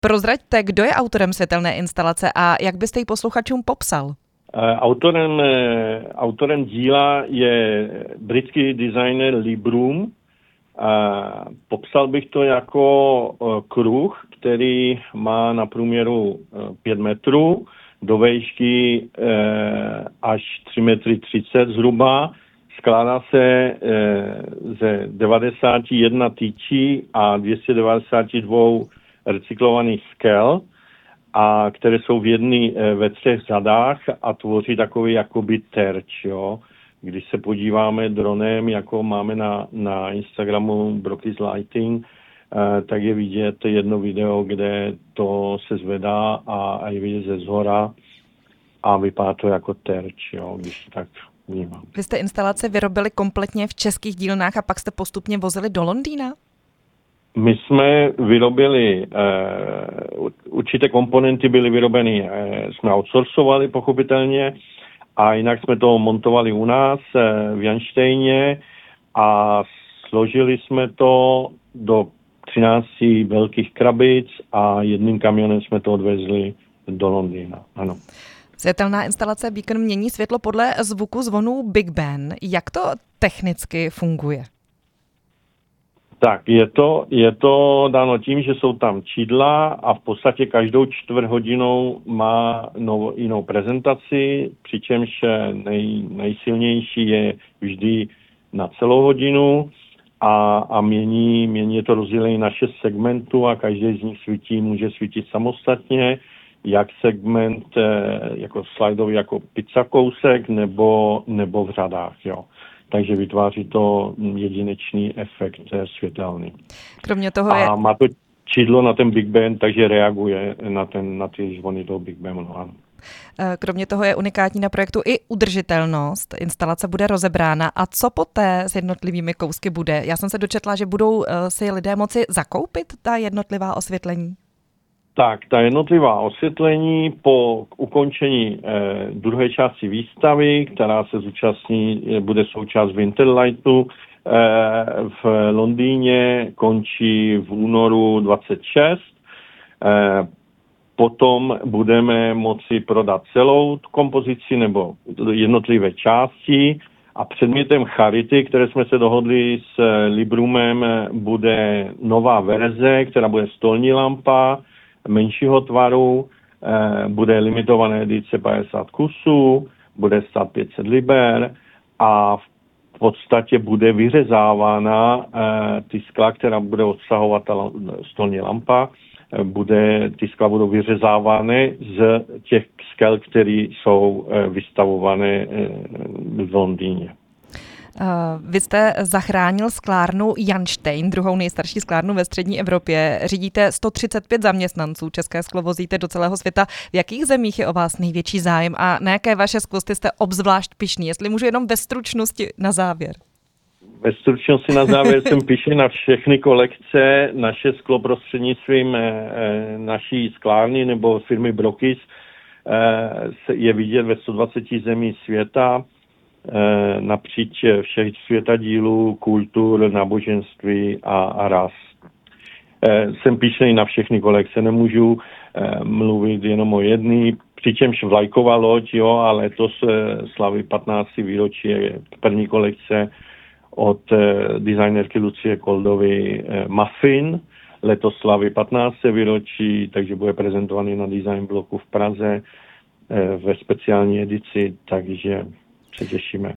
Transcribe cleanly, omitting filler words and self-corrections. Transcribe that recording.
Prozraďte, kdo je autorem světelné instalace a jak byste ji posluchačům popsal? Autorem díla je britský designer Lee Broom. Popsal bych to jako kruh, který má na průměru 5 metrů, do výšky až 3,30 metry zhruba. Skládá se ze 91 tyčí a 292 recyklovaných skel, a které jsou ve 3 řadách a tvoří takový jakoby terč, jo. Když se podíváme dronem, jako máme na Instagramu Brocky's Lighting, tak je vidět jedno video, kde to se zvedá a je vidět ze zhora a vypadá to jako terč, jo, když to tak vnímám. Vy jste instalace vyrobili kompletně v českých dílnách a pak jste postupně vozili do Londýna? My jsme vyrobili, určité komponenty byly vyrobeny, jsme outsourcovali pochopitelně, a jinak jsme to montovali u nás v Janštejně a složili jsme to do 13 velkých krabic a jedním kamionem jsme to odvezli do Londýna. Ano. Světelná instalace Beacon mění světlo podle zvuku zvonů Big Ben. Jak to technicky funguje? Tak, je to dáno tím, že jsou tam čidla a v podstatě každou 4 hodinou má jinou prezentaci, přičemž nejsilnější je vždy na celou hodinu a mění je to rozdělení na 6 segmentů a každý z nich může svítit samostatně, jak segment jako slajdový, jako pizza kousek nebo v řadách, jo. Takže vytváří to jedinečný efekt světelný. Kromě toho a má to čidlo na ten Big Ben, takže reaguje na ty zvony toho Big Benu. Ano. Kromě toho je unikátní na projektu i udržitelnost. Instalace bude rozebrána. A co poté s jednotlivými kousky bude? Já jsem se dočetla, že budou si lidé moci zakoupit ta jednotlivá osvětlení. Tak, ta jednotlivá osvětlení po ukončení druhé části výstavy, která se bude součást Winterlightu v Londýně, končí v únoru 26. Potom budeme moci prodat celou kompozici nebo jednotlivé části a předmětem charity, které jsme se dohodli s Libroomem, bude nová verze, která bude stolní lampa, menšího tvaru, bude limitované edice 50 kusů, bude stát 500 liber a v podstatě bude vyřezávána ty skla, která bude obsahovat ta stolní lampa, ty skla budou vyřezávány z těch skel, které jsou vystavované v Londýně. Vy jste zachránil sklárnu Janštejn, druhou nejstarší sklárnu ve střední Evropě. Řídíte 135 zaměstnanců, české sklo vozíte do celého světa. V jakých zemích je o vás největší zájem a na jaké vaše skvosty jste obzvlášť pyšný? Jestli můžu jenom ve stručnosti na závěr. Ve stručnosti na závěr jsem pyšný na všechny kolekce. Naše sklo prostřednictvím naší sklárny nebo firmy Brocky's je vidět ve 120 zemí světa, napříč všech světadílů, kultur, náboženství a ras. Jsem pyšnej na všechny kolekce, nemůžu mluvit jenom o jedný, přičemž vlajková loď, jo, ale letos slaví 15. výročí první kolekce od designerky Lucie Koldovy Muffin. Letos slaví 15. výročí, takže bude prezentovaný na Design bloku v Praze ve speciální edici, takže se těšíme.